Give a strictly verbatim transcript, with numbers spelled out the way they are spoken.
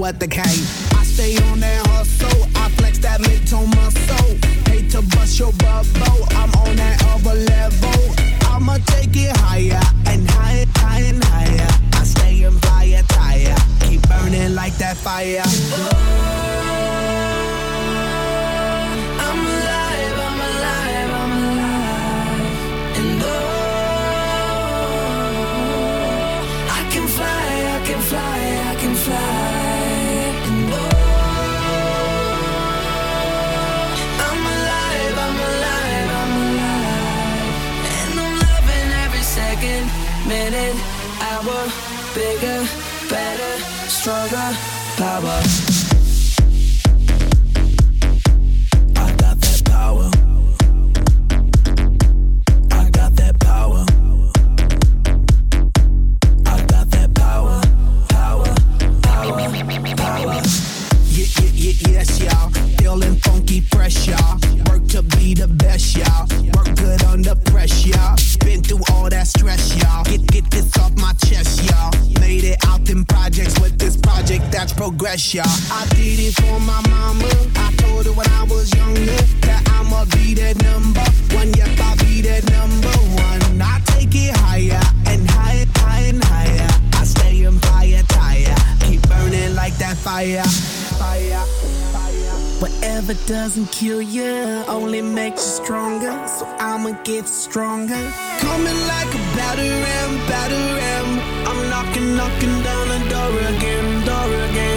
but the cane. I stay on that hustle, I flex that mid-tone muscle. Hate to bust your bubble, I'm on that other level. I'ma take it higher and higher, higher and higher. I stay in fire tire, keep burning like that fire. Minute, hour, bigger, better, stronger, power. I got that power. I got that power. I got that power. Power, power, power. Yeah, yeah, yeah, yes, y'all. Feeling funky, fresh, y'all. Work to be the best, y'all. Work good under pressure, y'all. Been through all that stress, y'all. Get get this off my chest, y'all. Made it out in projects with this project that's progress, y'all. I did it for my mama. I told her when I was younger that I'ma be that number one. Yep, I'll be that number one. I take it higher and higher, higher and higher. I stay in fire tire, keep burning like that fire. Fire, fire. Whatever doesn't kill you only makes you stronger. So I'ma get stronger. Coming like a batter ram, batter ram. I'm knocking, knocking down the door again, door again.